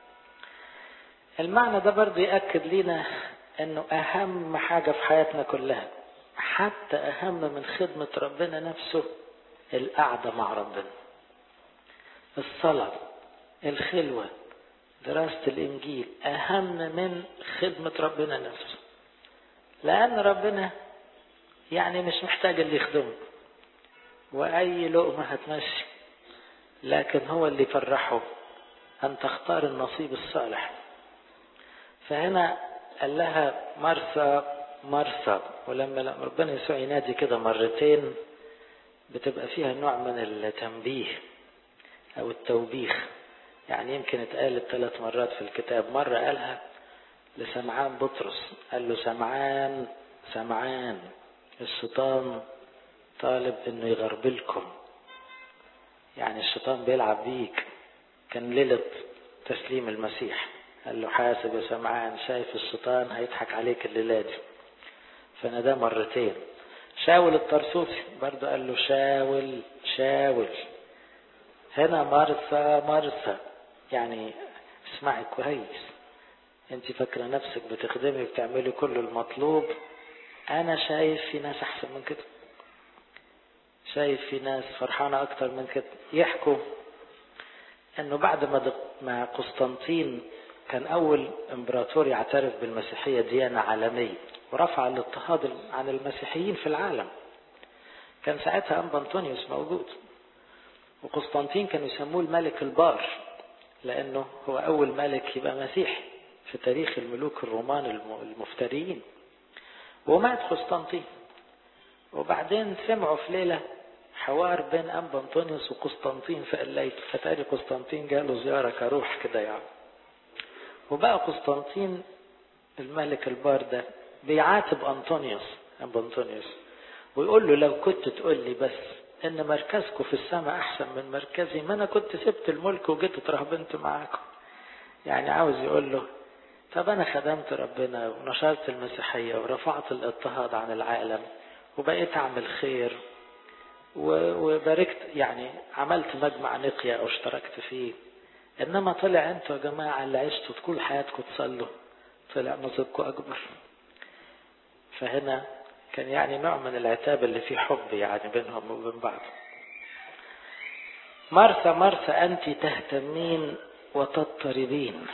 المعنى ده برضو يأكد لنا أنه أهم حاجة في حياتنا كلها، حتى أهم من خدمة ربنا نفسه، القعدة مع ربنا، الصلاة، الخلوة، دراسة الإنجيل، أهم من خدمة ربنا نفسه. لأن ربنا يعني مش محتاج اللي يخدمه، وأي لقمة هتمشي، لكن هو اللي يفرحه أن تختار النصيب الصالح. فهنا قال لها مرسى مرسى، ولما ربنا يسوع ينادي كده مرتين بتبقى فيها نوع من التنبيه أو التوبيخ. يعني يمكن اتقالت ثلاث مرات في الكتاب. مرة قالها لسمعان بطرس، قال له سمعان سمعان الشيطان طالب انه يغربلكم، يعني الشيطان بيلعب بيك. كان ليلة تسليم المسيح، قال له حاسب يا سمعان، شايف الشيطان هيضحك عليك الليلة دي. فناداه مرتين. شاول الطرسوسي برضو قال له شاول شاول. هنا مرسى مرسى، يعني اسمعي كويس، انت فاكرة نفسك بتخدمي بتعملي كل المطلوب، انا شايف في ناس احسن من كده، شايف في ناس فرحانة أكتر من كده. يحكوا أنه بعد ما ما قسطنطين كان أول إمبراطور يعترف بالمسيحية ديانة عالمية ورفع الاضطهاد عن المسيحيين في العالم، كان ساعتها أنبا أنطونيوس موجود، وقسطنطين كانوا يسموه الملك البار لأنه هو أول ملك يبقى مسيحي في تاريخ الملوك الرومان المفتريين. ومات قسطنطين، وبعدين سمعوا في ليلة حوار بين أنبا أنطونيوس وقسطنطين في الليل، فتاري قسطنطين جاله زيارة كروح كده يعني. وبقى قسطنطين الملك البار ده بيعاتب أنطونيوس أنبا أنطونيوس ويقول له لو كنت تقول لي بس ان مركزكم في السماء احسن من مركزي ما انا كنت سبت الملك وجيت اترهبنت معاكم. يعني عاوز يقول له طب انا خدمت ربنا ونشرت المسيحية ورفعت الاضطهاد عن العالم وبقيت اعمل خير وباركت، يعني عملت مجمع نقيا او اشتركت فيه، انما طلع انتوا يا جماعة اللي عشتوا كل حياتكم تصلوا طلع نصيبكم اكبر. فهنا كان يعني نوع من العتاب اللي فيه حب يعني بينهم وبين بعض. مرثا مرثا أنت تهتمين وتضطربين.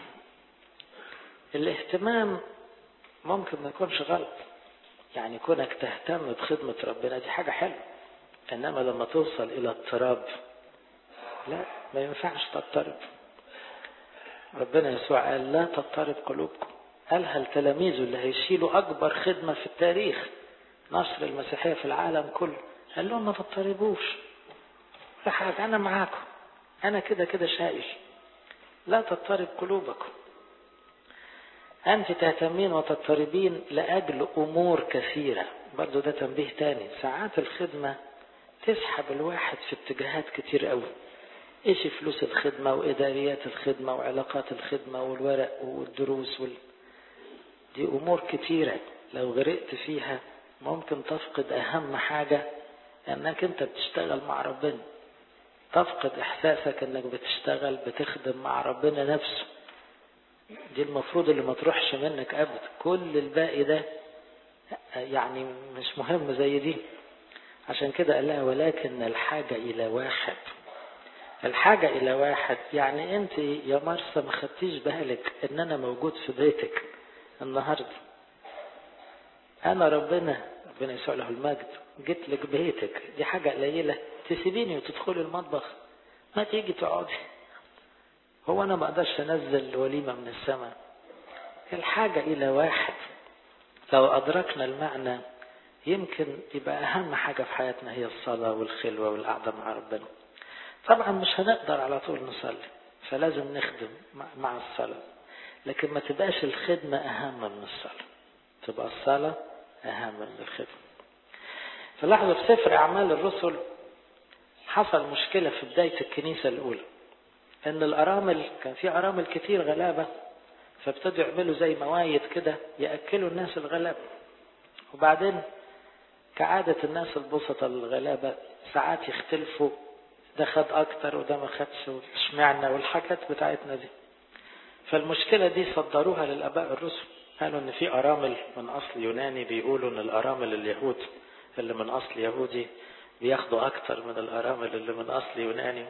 الاهتمام ممكن ما يكونش غلط، يعني كونك تهتم بخدمة ربنا دي حاجة حلوة، إنما لما توصل إلى اضطراب لا، ما ينفعش تضطرب. ربنا يسوع قال لا تضطرب قلوبكم، قالها لتلاميذه اللي هيشيلوا أكبر خدمة في التاريخ نشر المسيحية في العالم كله، قال لهم ما تضطربوش ولا حاجة، أنا معاكم، أنا كده كده شايل، لا تضطرب قلوبكم. أنت تهتمين وتضطربين لأجل أمور كثيرة. برضو ده تنبيه تاني، ساعات الخدمة تسحب الواحد في اتجاهات كتير قوي، إيش فلوس الخدمة وإداريات الخدمة وعلاقات الخدمة والورق والدروس وال... دي أمور كتيرة لو غرقت فيها ممكن تفقد أهم حاجة، أنك أنت بتشتغل مع ربنا، تفقد إحساسك أنك بتشتغل بتخدم مع ربنا نفسه. دي المفروض اللي ما تروحش منك أبدا، كل الباقي ده يعني مش مهم زي دي. عشان كده قال لها ولكن الحاجة إلى واحد. الحاجة إلى واحد يعني أنت يا مرسى ما خدتيش بالك أن أنا موجود في بيتك النهاردة. أنا ربنا ربنا يسوع له المجد جيت لك بيتك، دي حاجة قليلة تسيبيني وتدخلي المطبخ ما تيجي تقعدي؟ هو أنا ما أقدرش أنزل وليمة من السماء؟ الحاجة إلى واحد لو أدركنا المعنى يمكن يبقى أهم حاجة في حياتنا هي الصلاة والخلوة والقعدة مع ربنا. طبعا مش هنقدر على طول نصلي، فلازم نخدم مع الصلاة، لكن ما تبقاش الخدمة أهم من الصلاة، تبقى الصلاة أهم من الخدمة. فلاحظوا في سفر أعمال الرسل حصل مشكلة في بداية الكنيسة الأولى، أن الأرامل كان في أرامل كتير غلابة، فابتدوا يعملوا زي موايد كده يأكلوا الناس الغلابة. وبعدين كعادة الناس البسطة الغلابة ساعات يختلفوا، ده خد أكتر وده ما خدش واشمعنا والحاجات بتاعتنا دي. فالمشكلة دي صدروها للآباء الرسل، قالوا ان في أرامل من أصل يوناني بيقولوا ان الأرامل اليهود اللي من أصل يهودي بياخدوا أكتر من الأرامل اللي من أصل يوناني.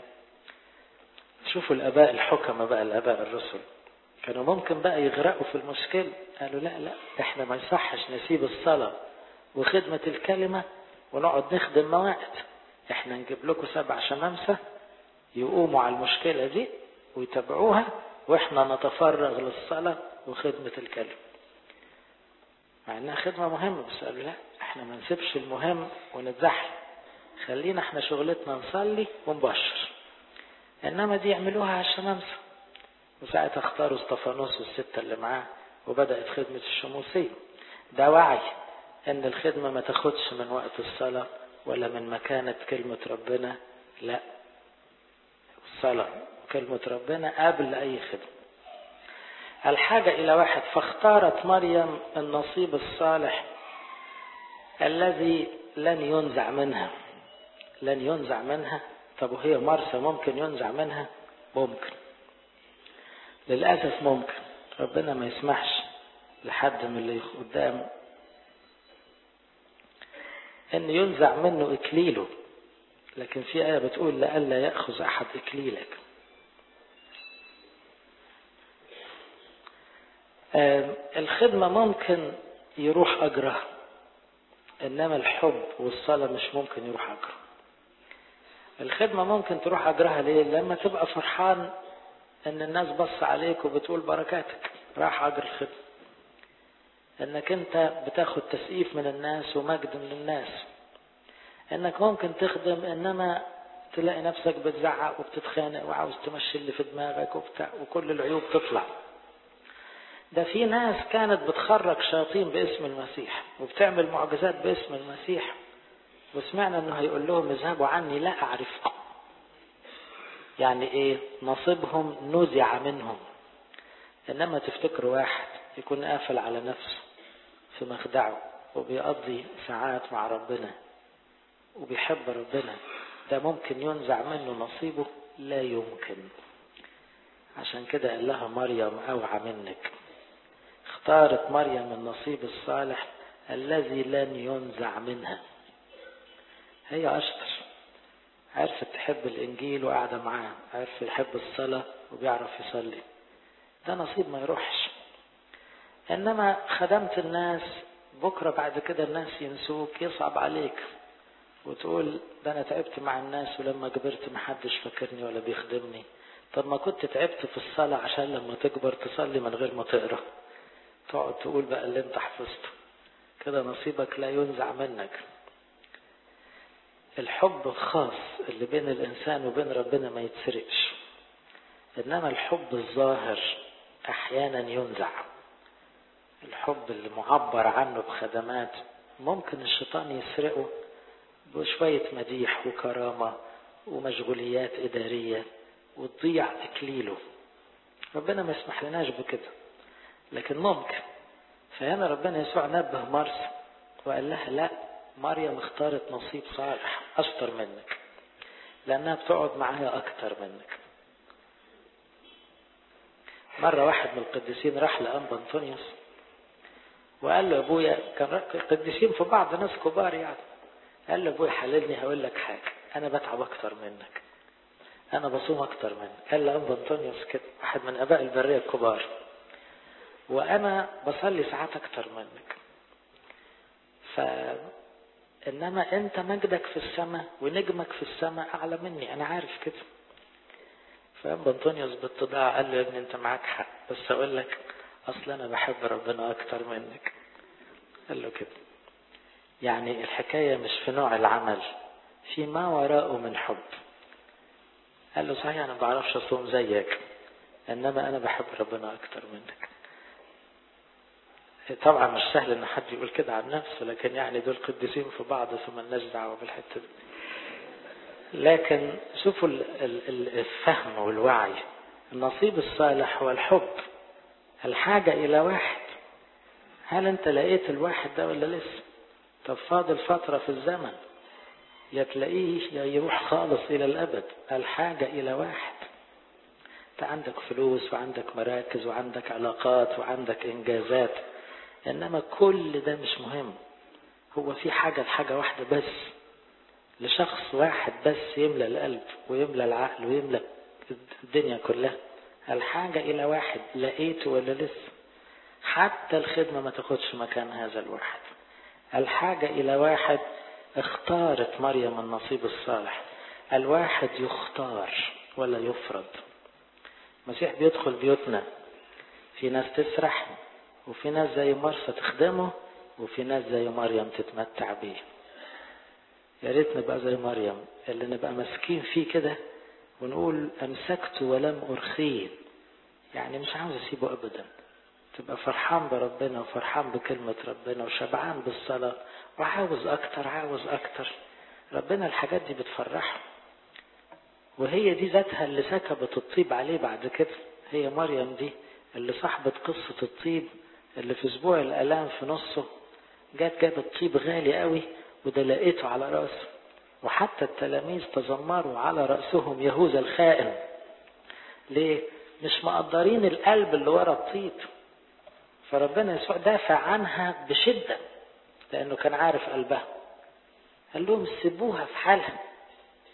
شوفوا الآباء الحكمة بقى، الآباء الرسل كانوا ممكن بقى يغرقوا في المشكلة، قالوا لا لا احنا ما يصحش نسيب الصلاة وخدمة الكلمة ونقعد نخدم مواعيد، احنا نجيب لكم سبع شمامسة يقوموا على المشكلة دي ويتابعوها، واحنا نتفرغ للصلاة وخدمة الكلمة. مع انها خدمة مهمة، بس قالوا لا احنا ما نسيبش المهم ونتزحل، خلينا احنا شغلتنا نصلي ونبشر، انما دي يعملوها على الشمامسة. وساعتها اختاروا استفانوس والستة اللي معاه وبدأت خدمة الشموسية. ده وعي ان الخدمة ما تاخدش من وقت الصلاة ولا من مكانة كلمة ربنا، لا، الصلاة وكلمة ربنا قبل اي خدمة. الحاجة الى واحد. فاختارت مريم النصيب الصالح الذي لن ينزع منها. لن ينزع منها. طب وهي مرسى ممكن ينزع منها؟ ممكن، للأسف ممكن. ربنا ما يسمحش لحد من اللي قدام ان ينزع منه اكليله لكن في آية بتقول لئلا يأخذ أحد إكليلك. الخدمة ممكن يروح أجرها، إنما الحب والصلاة مش ممكن يروح أجرها. الخدمة ممكن تروح أجرها ليه؟ لما تبقى فرحان إن الناس بص عليك وبتقول بركاتك، راح أجر الخدمة. إنك أنت بتاخد تسقيف من الناس ومجد من الناس. إنك ممكن تخدم إنما تلاقي نفسك بتزعق وبتتخانق وعاوز تمشي اللي في دماغك وبتاع وكل العيوب تطلع. ده في ناس كانت بتخرج شياطين باسم المسيح وبتعمل معجزات باسم المسيح، وسمعنا انه هيقول لهم اذهبوا عني لا اعرفكم. يعني ايه؟ نصيبهم نزع منهم. انما تفتكروا واحد يكون قافل على نفسه في مخدعه وبيقضي ساعات مع ربنا وبيحب ربنا، ده ممكن ينزع منه نصيبه؟ لا يمكن. عشان كده قال لها مريم اوعى منك. اختارت مريم النصيب الصالح الذي لن ينزع منها. هي أشطر، عرفت تحب الإنجيل وقاعدة معاه، عرفت يحب الصلاة وبيعرف يصلي، ده نصيب ما يروحش. إنما خدمت الناس، بكرة بعد كده الناس ينسوك، يصعب عليك وتقول ده أنا تعبت مع الناس ولما كبرت محدش فاكرني ولا بيخدمني. طب ما كنت تعبت في الصلاة عشان لما تكبر تصلي من غير ما تقرأ، تقعد تقول بقى اللي انت حفظته كده، نصيبك لا ينزع منك. الحب الخاص اللي بين الإنسان وبين ربنا ما يتسرقش، إنما الحب الظاهر أحيانا ينزع. الحب اللي معبر عنه بخدمات ممكن الشيطان يسرقه بشوية مديح وكرامة ومشغوليات إدارية وتضيع إكليله. ربنا ما يسمح لناش بكده، لكن ممكن. فهنا ربنا يسوع نبه مرسى وقال لها لا، مريم اختارت نصيب صالح أشطر منك لأنها بتقعد معايا أكتر منك. مرة واحد من القديسين راح لأنبا أنطونيوس وقال له أبويا، كان قديسين في بعض ناس كبار يعني، قال له أبويا حللني هقول لك حاجة، أنا بتعب أكتر منك، أنا بصوم أكتر منك. قال لأنبا أنطونيوس كده، واحد من أباء البرية الكبار، وأنا بصلي ساعات أكتر منك. ف إنما أنت مجدك في السماء ونجمك في السماء أعلى مني، أنا عارف كده. فأنبا أنطونيوس بالطباع قال له يا ابني أنت معاك حق، بس أقول لك أصلا أنا بحب ربنا أكتر منك. قال له كده. يعني الحكاية مش في نوع العمل، في ما وراءه من حب. قال له صحيح أنا بعرفش أصوم زيك، إنما أنا بحب ربنا أكتر منك. طبعا مش سهل ان حد يقول كده عن نفسه، لكن يعني دول قديسين في بعض ثم الناس دعوه بالحته دي. لكن شوفوا الفهم والوعي. النصيب الصالح هو الحب، الحاجه الى واحد. هل انت لقيت الواحد ده ولا لسه؟ طب فاضل فتره في الزمن، يا تلاقيه يا يروح خالص الى الابد. الحاجه الى واحد. انت عندك فلوس وعندك مراكز وعندك علاقات وعندك انجازات، إنما كل ده مش مهم. هو في حاجة الحاجة واحدة بس، لشخص واحد بس يملأ القلب ويملأ العقل ويملأ الدنيا كلها. الحاجة إلى واحد، لقيته ولا لسه؟ حتى الخدمة ما تاخدش مكان هذا الواحد. الحاجة إلى واحد. اختارت مريم النصيب الصالح. الواحد يختار ولا يفرض. المسيح بيدخل بيوتنا، في ناس تسرح وفي ناس زي مرسى تخدمه وفي ناس زي مريم تتمتع بيه. يا ريت نبقى زي مريم اللي نبقى مسكين فيه كده ونقول أمسكت ولم أرخيه، يعني مش عاوز أسيبه أبدا. تبقى فرحان بربنا وفرحان بكلمة ربنا وشبعان بالصلاة وعاوز أكتر عاوز أكتر. ربنا الحاجات دي بتفرحه، وهي دي ذاتها اللي سكبت الطيب عليه بعد كده. هي مريم دي اللي صاحبت قصة الطيب اللي في اسبوع الالام في نصه جات جابت طيب غالي قوي وده لقيته على راسه، وحتى التلاميذ تذمروا على رأسهم يهوذا الخائن. ليه؟ مش مقدرين القلب اللي ورا الطيب. فربنا يسوع دافع عنها بشدة لانه كان عارف قلبها. قال لهم سيبوها في حالها،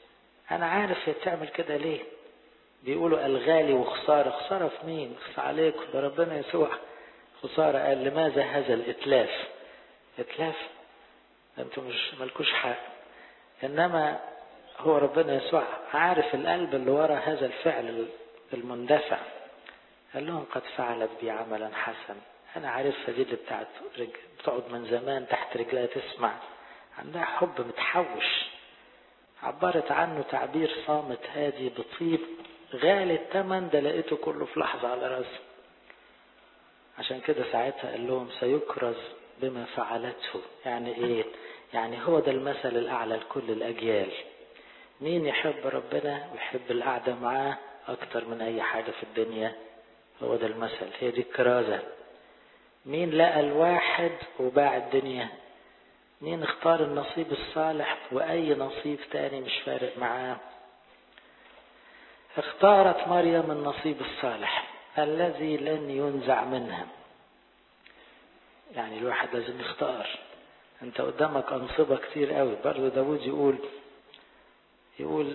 انا عارف هي بتعمل كده ليه. بيقولوا الغالي وخسارة. خسارة في مين؟ خس عليكم، ده ربنا يسوع. خسارة. قال لماذا هذا الاتلاف؟ اتلاف؟ انتوا مش ملكوش حق. انما هو ربنا يسوع عارف القلب اللي وراء هذا الفعل المندفع. قال لهم قد فعلت بي عملا حسنا. انا عارفها دي اللي بتاعت رج... بتقعد من زمان تحت رجلها تسمع. عندها حب متحوش. عبرت عنه تعبير صامت هادي بطيب غالي الثمن، ده لقيته كله في لحظة على راسه. عشان كده ساعتها قال لهم سيكرز بما فعلته. يعني ايه؟ يعني هو ده المثل الاعلى لكل الاجيال. مين يحب ربنا ويحب القعدة معاه اكتر من اي حاجة في الدنيا؟ هو ده المثل، هي دي الكرازة. مين لقى الواحد وباع الدنيا؟ مين اختار النصيب الصالح واي نصيب تاني مش فارق معاه؟ اختارت مريم النصيب الصالح الذي لن ينزع منها. يعني الواحد لازم يختار. انت قدامك انصبة كتير قوي. برضو داود يقول يقول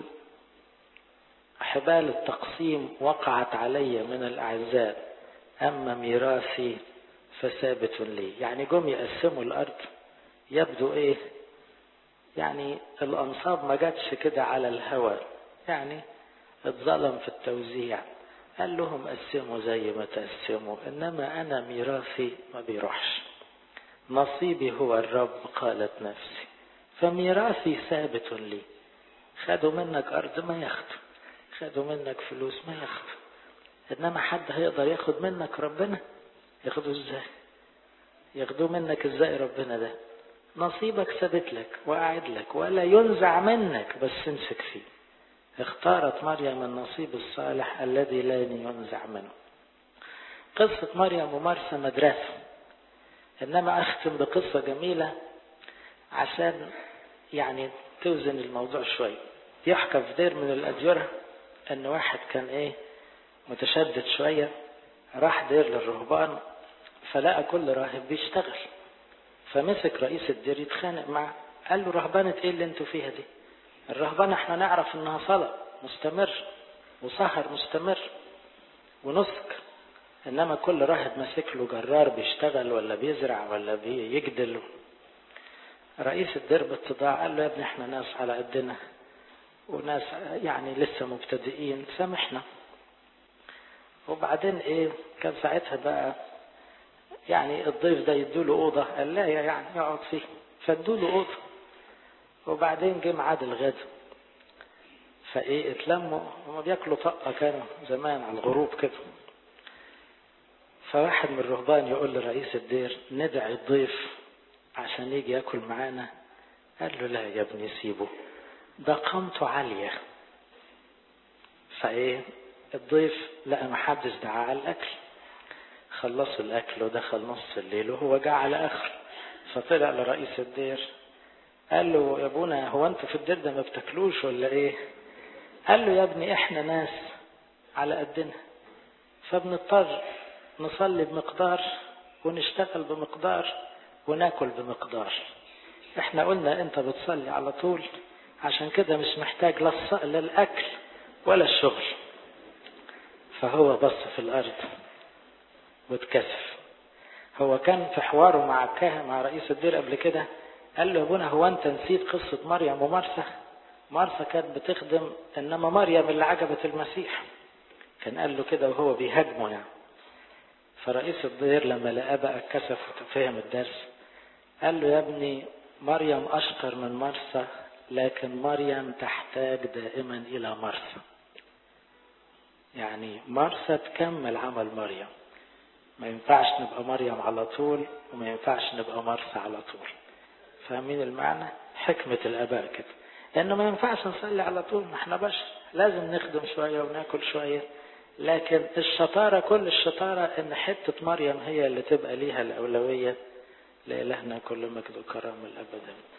حبال التقسيم وقعت علي من الاعزاء، اما ميراثي فثابت لي. يعني جم يقسموا الارض، يبدو ايه يعني الانصاب ما جاتش كده على الهوى، يعني اتظلم في التوزيع. قال لهم قسموا زي ما تقسموا، انما انا ميراثي ما بيروحش. نصيبي هو الرب قالت نفسي، فميراثي ثابت لي. خدوا منك ارض ما ياخدوا، خدوا منك فلوس ما ياخدوا، انما حد هيقدر ياخد منك ربنا؟ ياخدوا ازاي؟ ياخدوا منك ازاي ربنا؟ ده نصيبك ثابت لك وقاعد لك ولا ينزع منك، بس امسك فيه. اختارت مريم النصيب الصالح الذي لا ينزع منه. قصة مريم ومرسى مدرسة، انما اختم بقصة جميلة عشان يعني توزن الموضوع شوي. يحكى في دير من الأديرة ان واحد كان ايه متشدد شوية، راح دير للرهبان فلقى كل راهب بيشتغل، فمسك رئيس الدير يتخانق معه. قال له رهبانة ايه اللي انتوا فيها دي؟ الرهبانة احنا نعرف انها صلاة مستمر وسهر مستمر ونسك، انما كل راهب ماسك له جرار بيشتغل ولا بيزرع ولا بيجدل. رئيس الدير باتضاع قال له يا ابني احنا ناس على قدنا وناس يعني لسه مبتدئين، سامحنا. وبعدين ايه كان ساعتها بقى يعني الضيف ده يدوله اوضه، قال لا يعني يقعد فيه، فادوله اوضه. وبعدين جه ميعاد الغدا، فايه اتلموا وما بياكلوا طقه كانوا زمان على الغروب كده. فواحد من الرهبان يقول لرئيس الدير ندعي الضيف عشان يجي ياكل معانا. قال له لا يا ابني سيبه، ده قامته عاليه. فايه الضيف لقى محدش دعاه على الاكل، خلصوا الاكل ودخل نص الليل وهو جاء على اخر. فطلع لرئيس الدير قال له يا ابونا هو انتوا في الدير ده ما بتاكلوش ولا ايه؟ قال له يا ابني احنا ناس على قدنا، فبنضطر نصلي بمقدار ونشتغل بمقدار وناكل بمقدار. احنا قلنا انت بتصلي على طول، عشان كده مش محتاج لا الاكل ولا الشغل. فهو بص في الارض واتكسف. هو كان في حواره مع الكاهن مع رئيس الدير قبل كده، قال له يا ابونا هو انت نسيت قصة مريم ومرسى؟ مرسى كانت بتخدم، انما مريم اللي عجبت المسيح. كان قال له كده وهو بيهاجمه يعني. فرئيس الدير لما لقاه بقى اتكسف وتفهم الدرس، قال له يا ابني مريم اشطر من مرسى، لكن مريم تحتاج دائما الى مرسى. يعني مرسى تكمل عمل مريم، ما ينفعش نبقى مريم على طول وما ينفعش نبقى مرسى على طول. فاهمين المعنى؟ حكمة الآباء كده، لأنه ما ينفعش نصلي على طول، ما احنا بشر، لازم نخدم شوية وناكل شوية. لكن الشطارة كل الشطارة ان حتة مريم هي اللي تبقى ليها الأولوية. لإلهنا كل مجد وكرم الأبد.